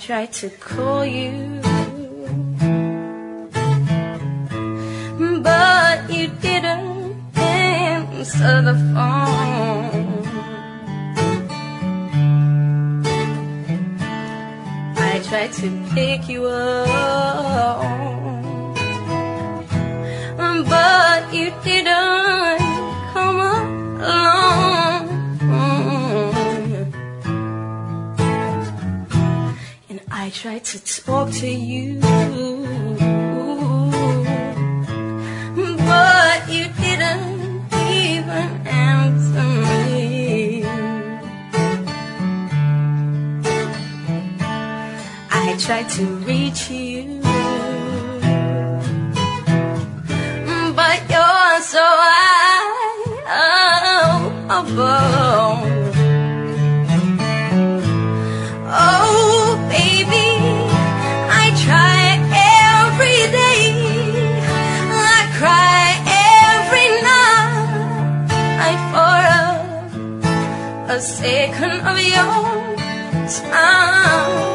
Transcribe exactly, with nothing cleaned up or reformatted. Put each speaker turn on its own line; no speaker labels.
tried to call you, but you didn't answer the phone. I tried to pick you up, but you didn't come along. And I tried to talk to you, but you didn't even answer me. I tried to reach you, but you're so high above. Oh, baby, I try every day, I cry every night for a, a second of your time.